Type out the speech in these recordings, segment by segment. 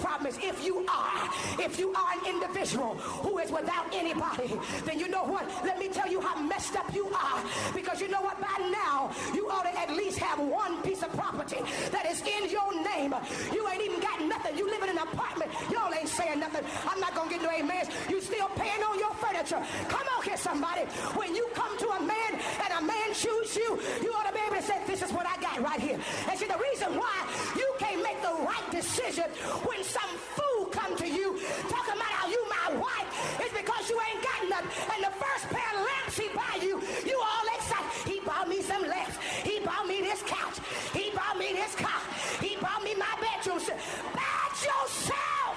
problem is if you are an individual who is without anybody, then you know what? Let me tell you how messed up you are. Because you know what? By now, you ought to at least have one piece of property that is in your name. You ain't even got nothing. You live in an apartment. Y'all ain't saying nothing. I'm not going to get no amens. You still paying on your furniture. Come on here, somebody. When you come to a man and a man choose you, you ought to be able to say, this is what I got right here. And see, the reason why you can't make the right decision when some fool come to you talking about how you my wife is because you ain't got nothing. And the first pair of lamps he buy you, you all excited. He bought me some lamps. He bought me this couch. He bought me this car. He bought me my bedroom set. Bad yourself.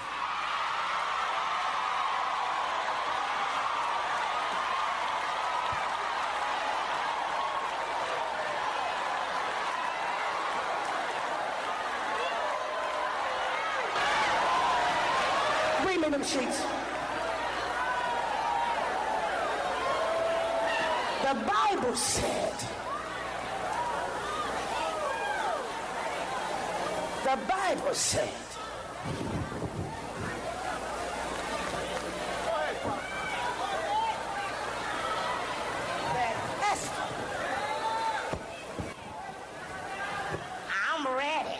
Bring me them sheets. The Bible said, that Esther, I'm ready.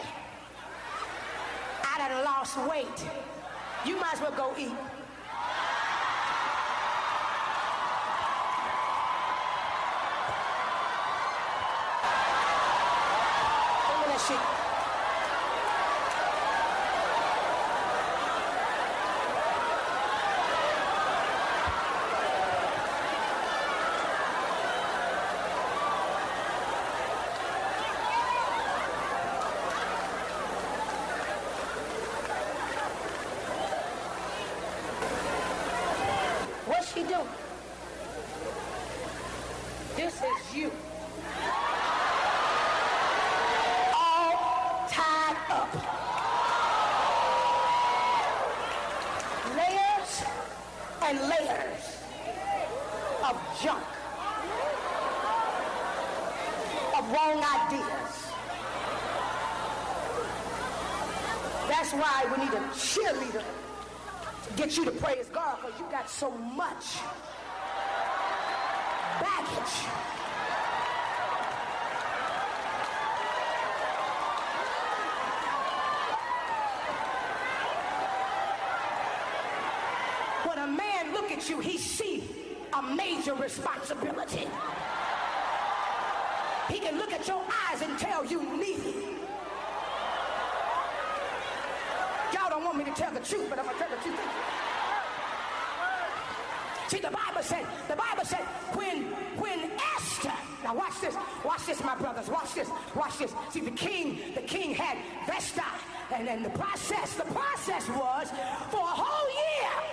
I done lost weight. You might as well go eat. Give me that shit. What's she doing? This is you. All tied up. Layers and layers of junk. Of wrong ideas. That's why we need a cheerleader to get you to praise God, because you got so much baggage. When a man look at you, he see a major responsibility. He can look at your eyes and tell you need. Y'all don't want me to tell the truth, but I'm gonna tell the truth. See, the Bible said, when Esther, now watch this, my brothers, watch this. See, the king had Vesta, and then the process was for a whole year.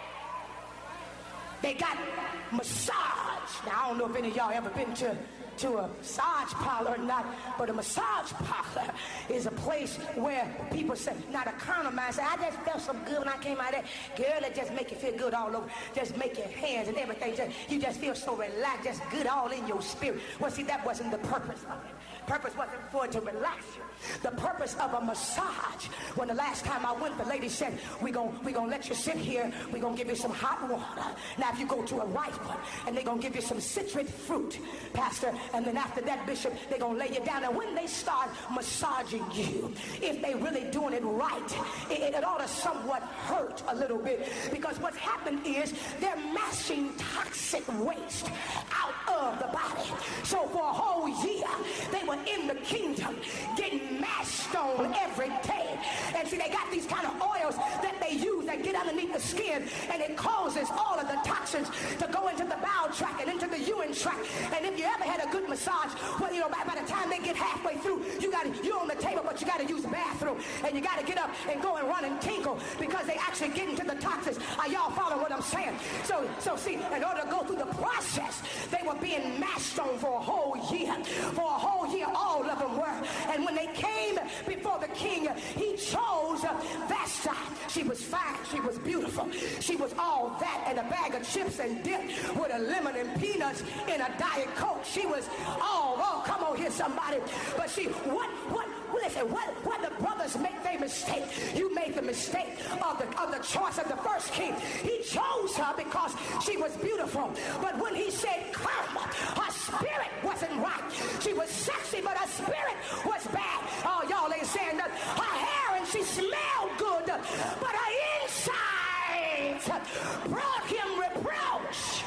They got massage. Now, I don't know if any of y'all ever been to a massage parlor or not, but a massage parlor is a place where people say, now the carnal mind say, I just felt so good when I came out there. Girl, it just make you feel good all over. Just make your hands and everything. You just feel so relaxed, just good all in your spirit. Well, see, that wasn't the purpose of it. Purpose wasn't for it to relax you. The purpose of a massage, when the last time I went, the lady said, we gonna let you sit here. We're going to give you some hot water. Now, if you go to a right one, and they're going to give you some citrus fruit, Pastor, and then after that, Bishop, they're going to lay you down. And when they start massaging you, if they really doing it right, it ought to somewhat hurt a little bit, because what's happened is they're mashing toxic waste out of the body. So for a whole year, they were in the kingdom getting mashed on every day. And see, they got these kind of oils that they use that get underneath the skin, and it causes all of the toxins to go into the bowel tract and into the urine tract. And if you ever had a good massage, well, you know, by the time they get halfway through, you're on the table, but you got to use the bathroom, and you got to get up and go and run and tinkle, because they actually get into the toxins. Are y'all following what I'm saying? So see, in order to go through the process, they were being mashed on for a whole year. For a whole year, all of them were. And when they came before the king, he chose Vashti. She was fine. She was beautiful. She was all that and a bag of chips and dip with a lemon and peanuts in a Diet Coke. She was all, oh, come on here, somebody. But she, listen, what the brothers make their mistake. You made the mistake of the choice of the first king. He chose her because she was beautiful. But when he said come, her spirit wasn't right. She was sexy, but her spirit was bad. Oh, y'all ain't saying that. Her hair and she smelled good, but her insides brought him reproach.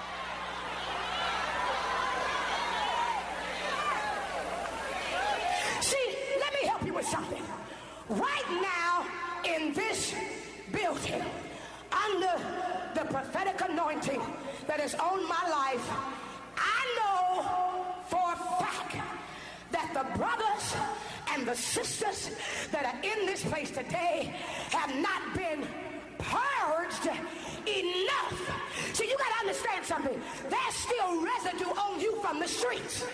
See, let me help you with something. Right now in this building, under the prophetic anointing that is on my life, I know for a fact that the brothers and the sisters that are in this place today have not been purged enough. See, you got to understand something. There's still residue on you from the streets.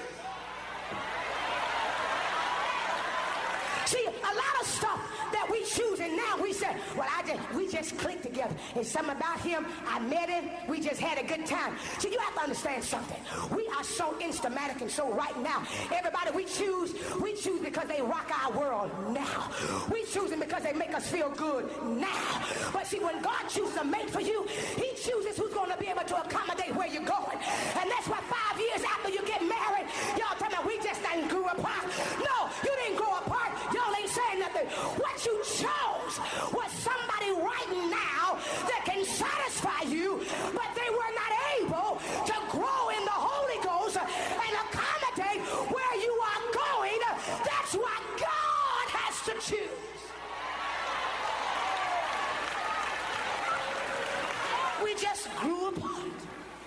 See, a lot of stuff that we choose, and now we say, well, we just clicked together. It's something about him. I met him. We just had a good time. See, you have to understand something. We are so instamatic and so right now. Everybody we choose because they rock our world now. We choose them because they make us feel good now. But see, when God chooses a mate for you, he chooses who's going to be able to accommodate where you're going. And that's why 5 years after you get married, y'all tell me we just didn't grow apart. No, you didn't grow apart. Y'all ain't saying nothing. What you chose was somebody right now that can satisfy you, but they were not able to grow in the Holy Ghost and accommodate where you are going. That's what God has to choose. We just grew apart.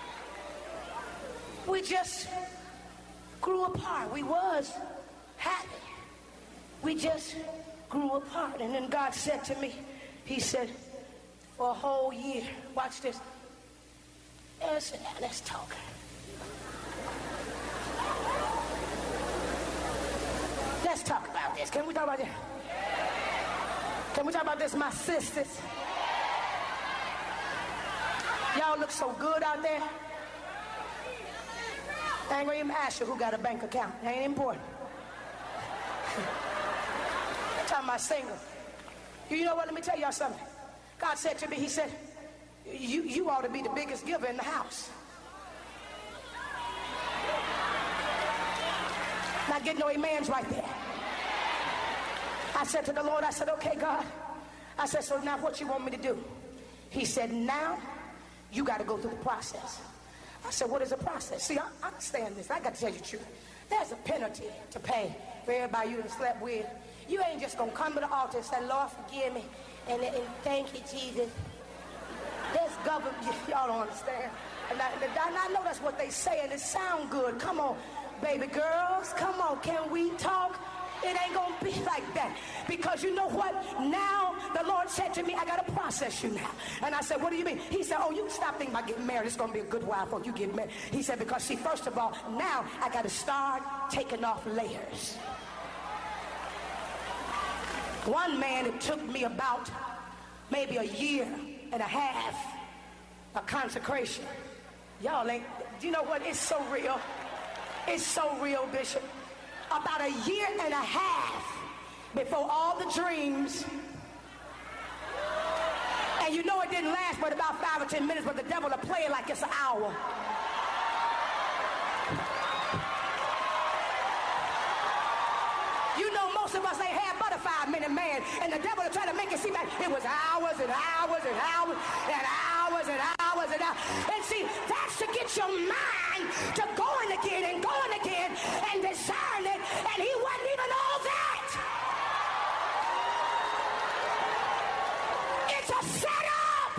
We just grew apart. We was happy. We just grew apart. And then God said to me, he said, for a whole year, watch this. Let's talk. Let's talk about this. Can we talk about this? Can we talk about this, my sisters? Y'all look so good out there. I ain't gonna even ask you who got a bank account. That ain't important. I'm my single. You know what? Let me tell y'all something. God said to me, he said, you ought to be the biggest giver in the house. Not getting no amens right there. I said to the Lord, I said, okay, God. I said, so now what you want me to do? He said, now you got to go through the process. I said, what is the process? See, I understand this. I got to tell you the truth. There's a penalty to pay for everybody you done slept with. You ain't just gonna come to the altar and say, Lord, forgive me, and thank you, Jesus. That's government. Y'all don't understand. And I know that's what they say, and it sound good. Come on, baby girls, come on, can we talk? It ain't gonna be like that. Because you know what? Now the Lord said to me, I gotta process you now. And I said, what do you mean? He said, oh, you stop thinking about getting married. It's gonna be a good while before you get married. He said, because see, first of all, now I gotta start taking off layers. One man, it took me about maybe a year and a half of consecration. Y'all ain't, you know what? It's so real. It's so real, Bishop. About a year and a half before all the dreams. And you know it didn't last but about 5 or 10 minutes, but the devil will play it like it's an hour. You know most of us ain't had but a 5-minute man, and the devil will try to make it seem like it was hours and hours and hours and hours and hours and hours. And see, that's to get your mind to going again and desiring it, and he wasn't even all that. It's a setup.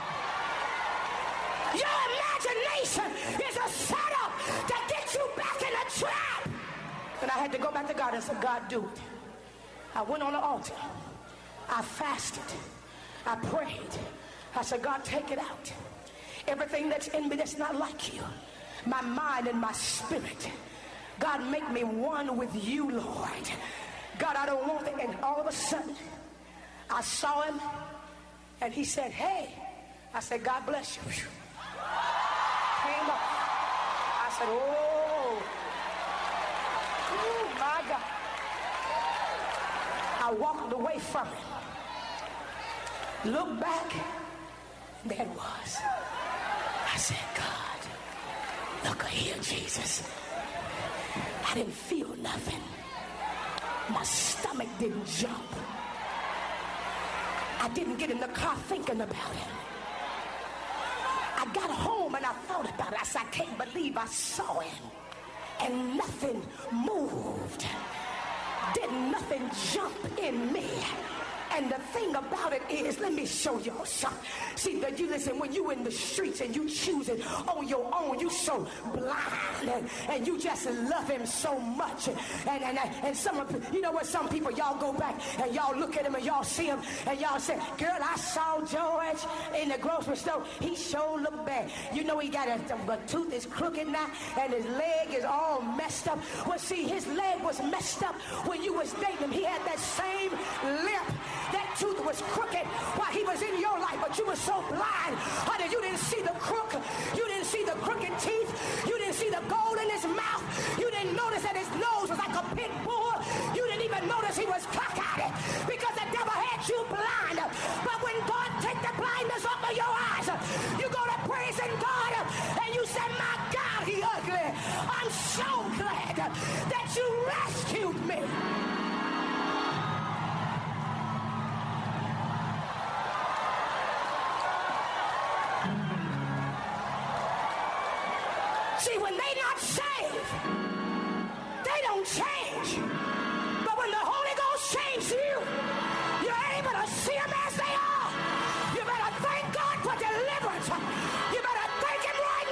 Your imagination is a setup to get you back in a trap. And I had to go back to God and say, God, do it. I went on the altar. I fasted. I prayed. I said, God, take it out. Everything that's in me that's not like you. My mind and my spirit. God, make me one with you, Lord. God, I don't want it. And all of a sudden, I saw him, and he said, hey. I said, God bless you. Came up. I said, oh, my God. I walked away from it. Looked back, there it was. I said, God, look here, Jesus. I didn't feel nothing. My stomach didn't jump. I didn't get in the car thinking about it. I got home and I thought about it. I said, I can't believe I saw him. And nothing moved. Didn't nothing jump in me. And the thing about it is, let me show y'all something. See, that you listen, when you in the streets and you choose it on your own, you so blind and you just love him so much. And some of you know what, some people, y'all go back and y'all look at him and y'all see him and y'all say, girl, I saw George in the grocery store. He sure looked bad. You know he got a tooth is crooked now and his leg is all messed up. Well, see, his leg was messed up when you was dating him. He had that same limp. That tooth was crooked while he was in your life, but you were so blind, honey, you didn't see the crook. You didn't see the crooked teeth. You didn't see the gold in his mouth. You didn't notice that his nose was like a pit bull. You didn't even notice he was cockeyed because the devil had you blind. But when God take the blindness off of your eyes, you go to praising God and you say, my God, he ugly. I'm so glad that you rescued me. See, when they not saved, they don't change. But when the Holy Ghost changes you, you're able to see them as they are. You better thank God for deliverance. You better thank him right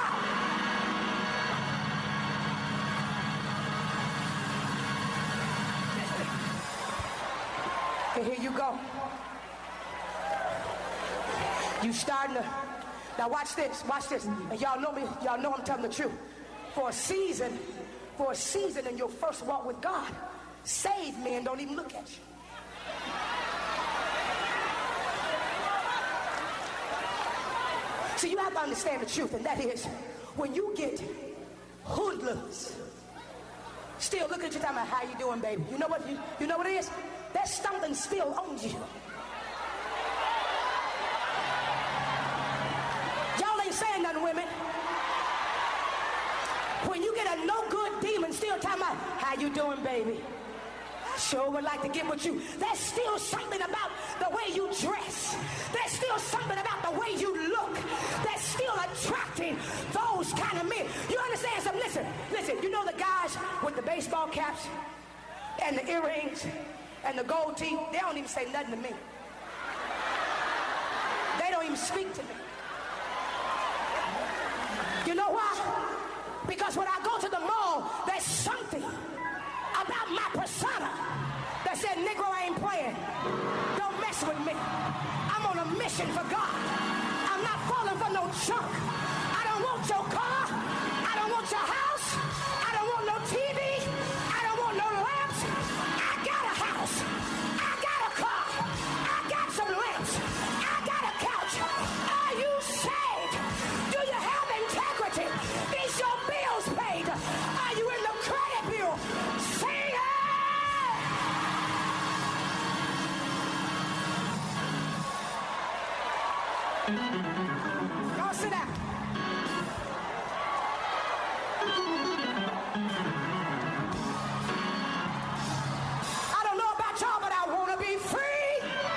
now. And here you go. You starting to... Now watch this. And y'all know me, y'all know I'm telling the truth. For a season in your first walk with God, saved men don't even look at you. So you have to understand the truth, and that is, when you get hoodlums, still looking at you talking about how you doing, baby. You know what it is? There's something still on you. Saying nothing, women. When you get a no good demon still talking about how you doing, baby, I sure would like to get with you. There's still something about the way you dress. There's still something about the way you look that's still attracting those kind of men. You understand something? Listen, you know the guys with the baseball caps and the earrings and the gold teeth, they don't even say nothing to me. They don't even speak to me. You know why? Because when I go to the mall, there's something about my persona that said, Negro, I ain't playing. Don't mess with me. I'm on a mission for God. I'm not falling for no junk. I don't want your car. I don't want your house. I don't want no TV. I don't want no lamps. I got a house. I got a car. I got some lamps. I got a couch. Are you saved? Do you have integrity? Is your bills paid? Are you in the credit bureau? Sing it! Y'all sit down. I don't know about y'all, but I want to be free.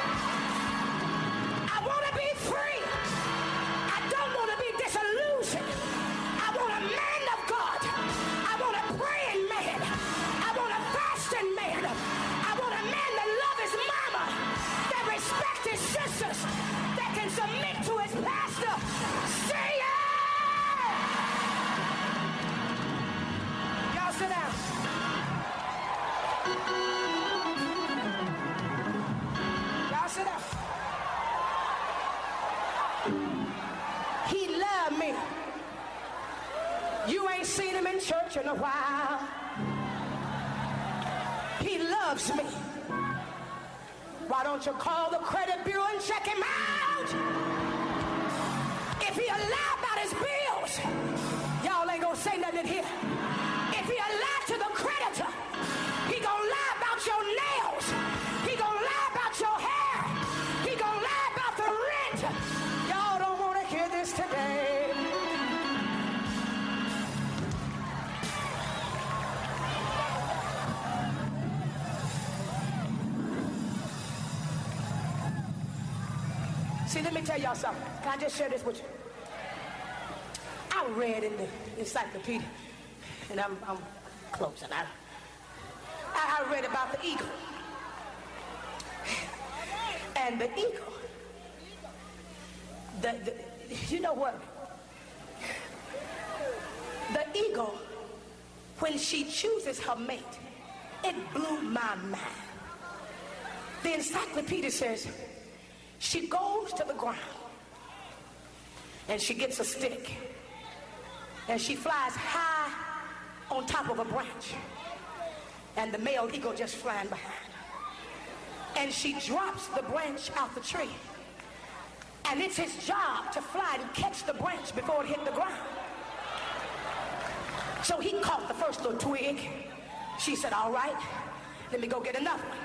I want to be free. I don't want to be disillusioned. I want a man of God. I want a praying man. I want a fasting man. I want a man that loves his mama, that respects his sisters, that can submit to his pastor. Say it! Y'all sit down. Y'all sit down. He loved me. You ain't seen him in church in a while. He loves me. Why don't you call the credit bureau and check him out? If he lied about his bills, y'all ain't gonna say nothing here. If he lied to the creditor, he gonna lie about your nails. today. See, let me tell y'all something. Can I just share this with you? I read in the encyclopedia, and I'm closing. I read about the eagle. And the eagle, you know what? The eagle, when she chooses her mate, it blew my mind. The encyclopedia says she goes to the ground and she gets a stick and she flies high on top of a branch, and the male eagle just flying behind. And she drops the branch out the tree. And it's his job to fly and catch the branch before it hit the ground. So he caught the first little twig. She said, all right, let me go get another one.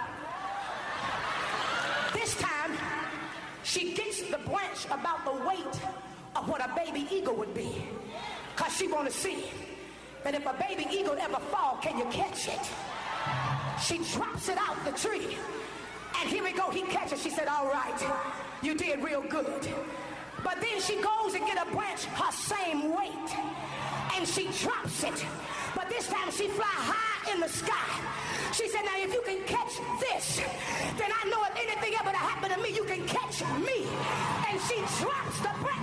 This time, she gets the branch about the weight of what a baby eagle would be. Because she want to see that if a baby eagle ever fall, can you catch it? She drops it out the tree. And here we go, he catches. She said, all right, you did real good. But then she goes and get a branch her same weight, and she drops it. But this time she fly high in the sky. She said, now if you can catch this, then I know if anything ever to happen to me, you can catch me. And she drops the branch.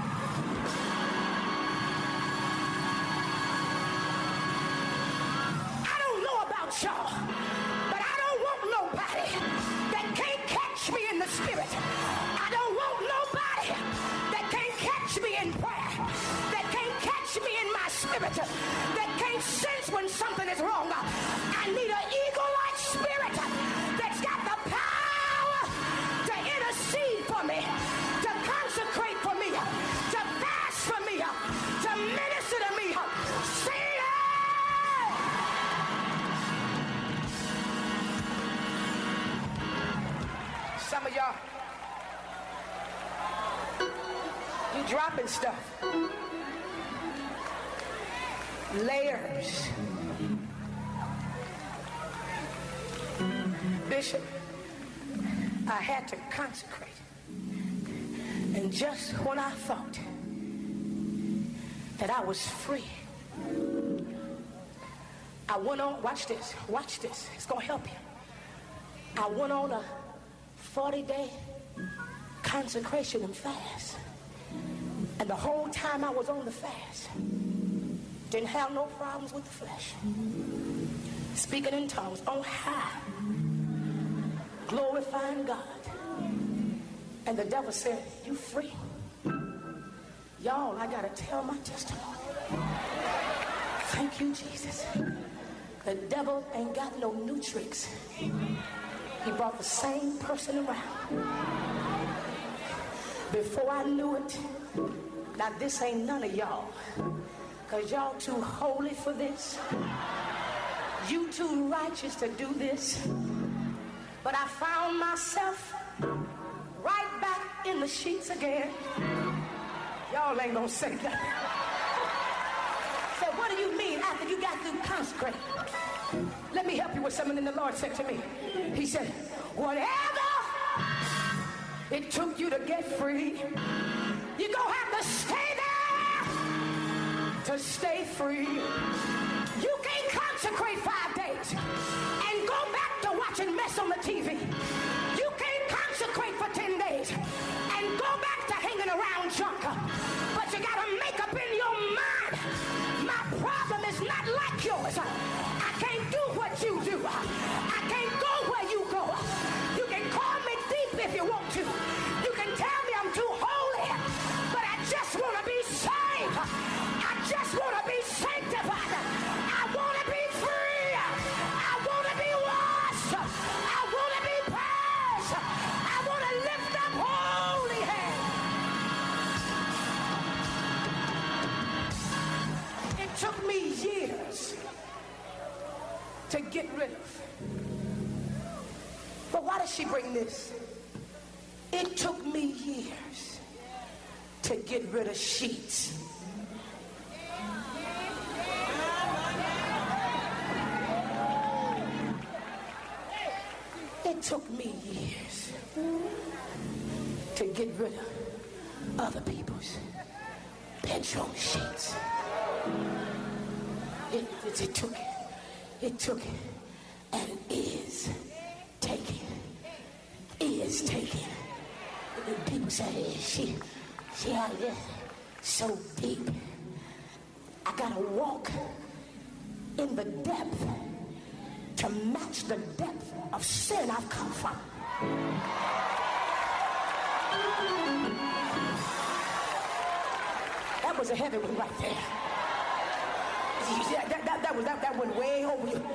I don't know about y'all, but I don't want nobody that can't catch me in the spirit. I don't want nobody that can't catch me in prayer, that can't catch me in my spirit, that can't sense when something is wrong. I need an eagle-like spirit that's got the power to intercede for me, to consecrate for me, to fast for me, to minister to me. Say it! Some of y'all, you dropping stuff. Layers. Bishop, I had to consecrate. And just when I thought that I was free, I went on, watch this, it's gonna help you. I went on a 40-day consecration and fast. And the whole time I was on the fast, didn't have no problems with the flesh. Speaking in tongues on high, glorifying God. And the devil said, you free. Y'all, I gotta tell my testimony. Thank you, Jesus. The devil ain't got no new tricks. He brought the same person around. Before I knew it, now this ain't none of y'all, because y'all too holy for this. You too righteous to do this. But I found myself right back in the sheets again. Y'all ain't gonna say that. So what do you mean after you got through consecrating? Let me help you with something the Lord said to me. He said, whatever it took you to get free, you're gonna have to stay there to stay free. You can't consecrate 5 days and go back to watching mess on the TV. You can't consecrate for 10 days and go back to hanging around junk. But you gotta make up in your mind, my problem is not like yours. I can't do what you do. I can't go where you go. You can call me deep if you want to. You can tell me I'm too holy, but I just want to be saved. I just want to be sanctified. I want to be free. I want to be washed. I want to be purged. I want to lift up holy hands. It took me years to get rid of. But why does she bring this? It took me years to get rid of sheets. It took me years to get rid of other people's bedroom sheets. It took, and is taking. And people say, she out there so deep. I gotta walk in the depth to match the depth of sin I've come from. That was a heavy one right there. That went way over you.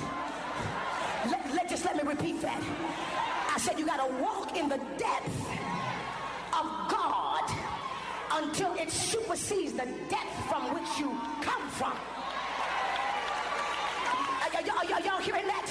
Let me repeat that. I said you gotta walk in the depth of God until it supersedes the depth from which you come from. Y'all hearing that?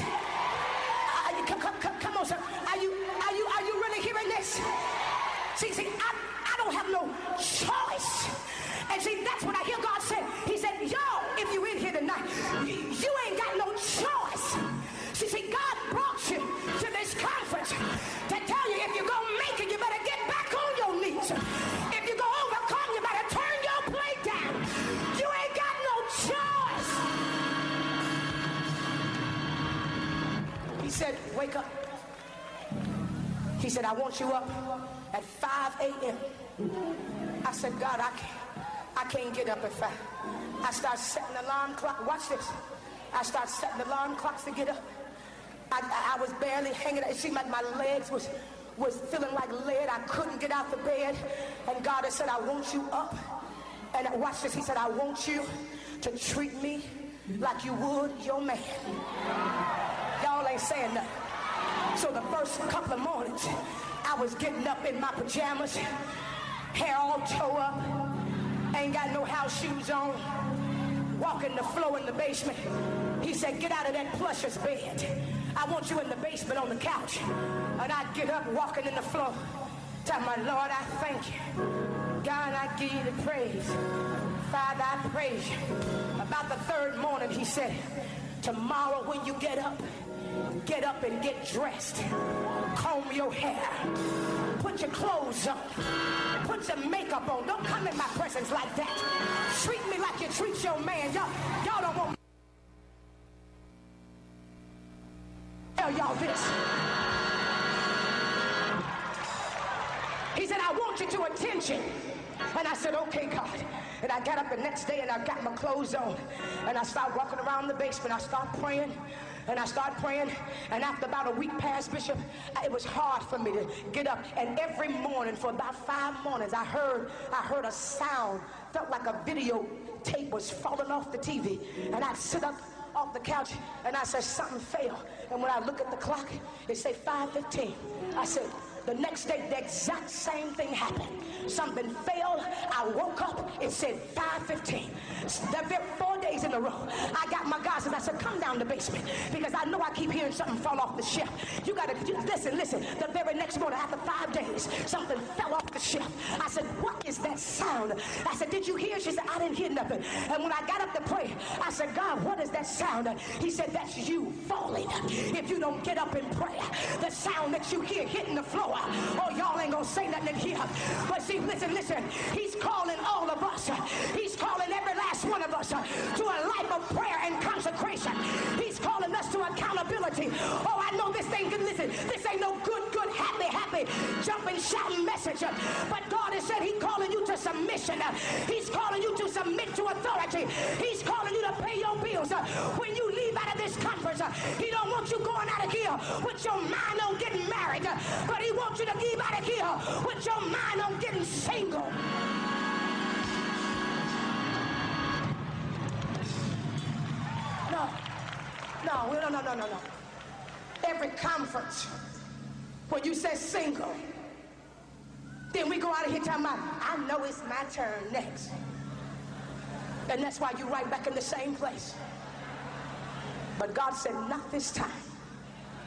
Come on, sir. Are you really hearing this? See, I don't have no choice. And see, that's what I hear God say. He said, y'all, if you in here tonight, you ain't got no choice. See, God brought you to this conference to tell you if you're going to make it, you better get back on your knees. If you're going to overcome, you better turn your plate down. You ain't got no choice. He said, wake up. He said, I want you up at 5 a.m. I said, God, I can't get up at 5. I start setting alarm clock. Watch this. I start setting alarm clocks to get up. I was barely hanging. It seemed like my legs was feeling like lead. I couldn't get out the bed. And God had said, I want you up. And watch this. He said, I want you to treat me like you would your man. Y'all ain't saying nothing. So the first couple of mornings, I was getting up in my pajamas, hair all tore up, ain't got no house shoes on, walking the floor in the basement. He said, get out of that plushest bed. I want you in the basement on the couch. And I'd get up walking in the floor. Tell my Lord, I thank you. God, I give you the praise. Father, I praise you. About the third morning, he said, tomorrow when you get up and get dressed. Comb your hair. Put your clothes on. Put your makeup on. Don't come in my presence like that. Treat me like you treat your man. Y'all don't want me to tell y'all this. He said, I want you to attention. And I said, okay, God. And I got up the next day and I got my clothes on. And I started walking around the basement. I started praying. And I started praying, and after about a week passed, Bishop, it was hard for me to get up. And every morning, for about 5 mornings, I heard a sound, felt like a video tape was falling off the TV. And I'd sit up off the couch, and I said, something fell. And when I look at the clock, it said 5:15. I said, the next day, the exact same thing happened. Something fell. I woke up. It said 5:15. The 4 days in a row, I got my guys and I said, come down the basement because I know I keep hearing something fall off the shelf. You got to listen. The very next morning, after 5 days, something fell off the shelf. I said, what is that sound? I said, did you hear? She said, I didn't hear nothing. And when I got up to pray, I said, God, what is that sound? He said, that's you falling. If you don't get up and pray, the sound that you hear hitting the floor. Oh, y'all ain't gonna say nothing in here. But see, listen. He's calling all of us. He's calling every last one of us to a life of prayer and consecration. He's calling us to accountability. Oh, I know this thing. Listen, this ain't no good, happy, jumping, shouting message. But God has said He's calling you to submission. He's calling you to submit to authority. He's calling you to pay your bills. When you leave out of this conference, He don't want you going out of here with your mind on getting married, but He wants you to leave out of here with your mind on getting single. No. Every conference, when you say single, then we go out of here talking about, I know it's my turn next. And that's why you're right back in the same place. But God said, not this time.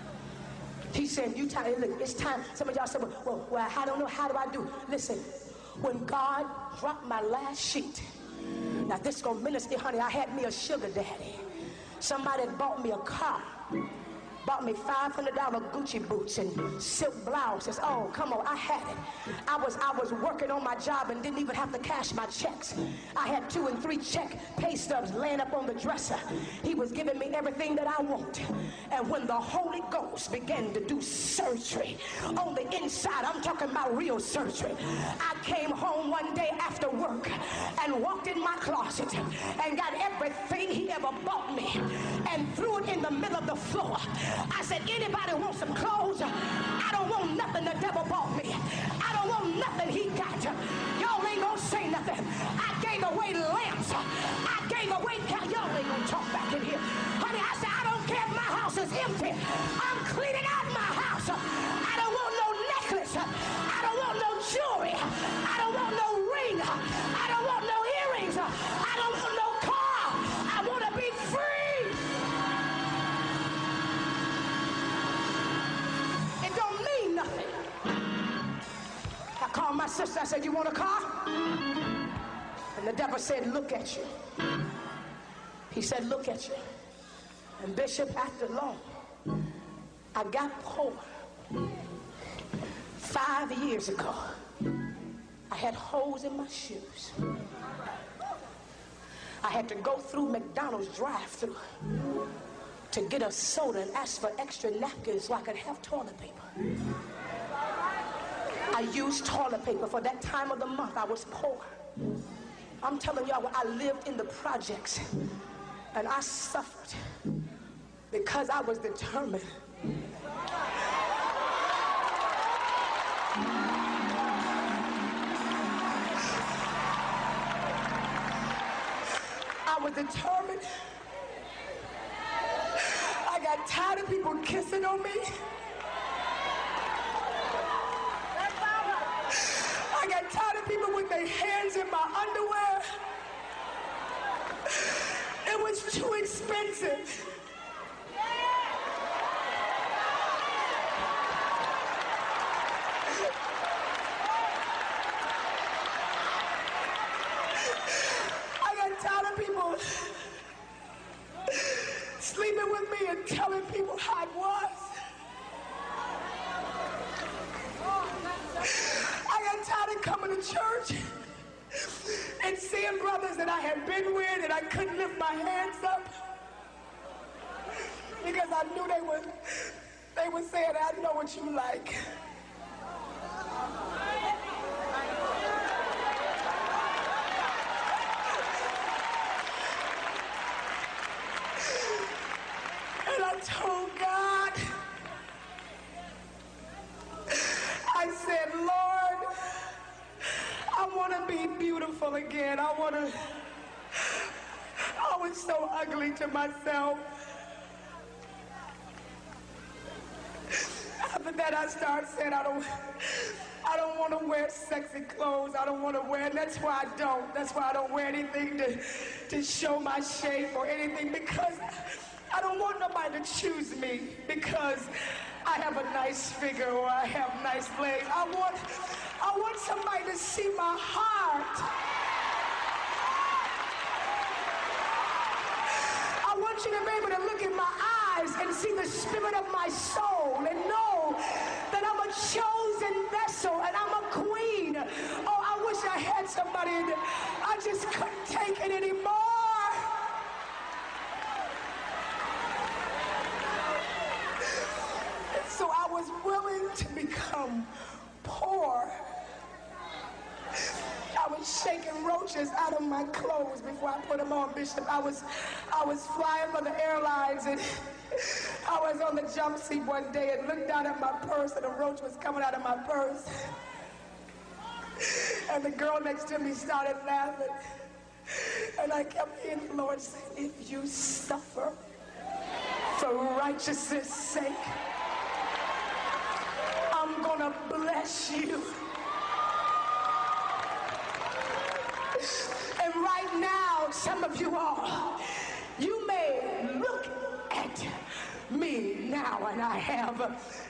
He said, look, it's time. Some of y'all said, well, I don't know, how do I do? Listen, when God dropped my last sheet. Now this gonna minister, honey. I had me a sugar daddy. Somebody bought me a car. Bought me $500 Gucci boots and silk blouses. Oh, come on, I had it. I was working on my job and didn't even have to cash my checks. I had 2 and 3 check pay stubs laying up on the dresser. He was giving me everything that I want. And when the Holy Ghost began to do surgery on the inside, I'm talking about real surgery. I came home one day after work and walked in my closet and got everything he ever bought me and threw it in the middle of the floor. I said, anybody want some clothes? I don't want nothing the devil bought me. I don't want nothing he got. Y'all ain't gonna say nothing. I gave away lamps. I gave away y'all ain't gonna talk back in here. Honey, I said, I don't care if my house is empty. I'm cleaning out my house. I don't want no necklace. I don't want no jewelry. I don't want no ring. I don't want no earrings. I don't want no car. I want to be free. Nothing. I called my sister. I said, you want a car? And the devil said, look at you. He said, look at you. And Bishop, after long, I got poor. 5 years ago, I had holes in my shoes. I had to go through McDonald's drive-thru to get a soda and ask for extra napkins so I could have toilet paper. I used toilet paper for that time of the month. I was poor. I'm telling y'all, I lived in the projects and I suffered because I was determined. I was determined. I got tired of people kissing on me. I got tired of people with their hands in my underwear. It was too expensive. I got tired of people sleeping with me and telling people how it was. I got tired of coming to church and seeing brothers that I had been with and I couldn't lift my hands up because I knew they were saying, I know what you like. And I told God, I said, Lord, I want to be beautiful again. I was so ugly to myself. After that, I started saying, I don't want to wear sexy clothes. I don't want to wear, and that's why I don't. That's why I don't wear anything to show my shape or anything, because I don't want nobody to choose me because I have a nice figure or I have nice legs. I want somebody to see my heart. I want you to be able to look in my eyes and see the spirit of my soul and know that I'm a chosen vessel and I'm a queen. Oh, I wish I had somebody that I just couldn't take it anymore. So I was willing to become poor. I was shaking roaches out of my clothes before I put them on, Bishop. I was flying for the airlines, and I was on the jump seat one day and looked down at my purse, and a roach was coming out of my purse. And the girl next to me started laughing. And I kept hearing the Lord say, if you suffer for righteousness' sake, I'm gonna bless you. And right now, some of you all, you may look at me now, and I have